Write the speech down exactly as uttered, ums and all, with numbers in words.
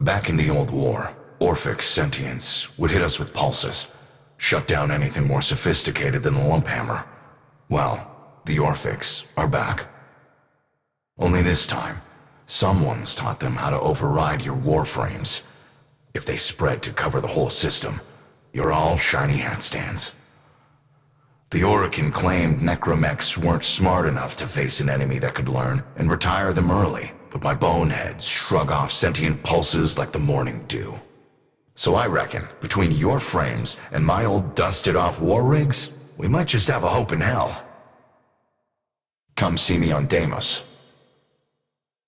Back in the old war, Orphic sentients would hit us with pulses, shut down anything more sophisticated than the lump hammer. Well, the Orphics are back. Only this time, someone's taught them how to override your warframes. If they spread to cover the whole system, you're all shiny hat stands. The Orokin claimed necromechs weren't smart enough to face an enemy that could learn and retire them early, but my boneheads shrug off sentient pulses like the morning dew. So I reckon, between your frames and my old dusted-off war rigs, we might just have a hope in hell. Come see me on Deimos.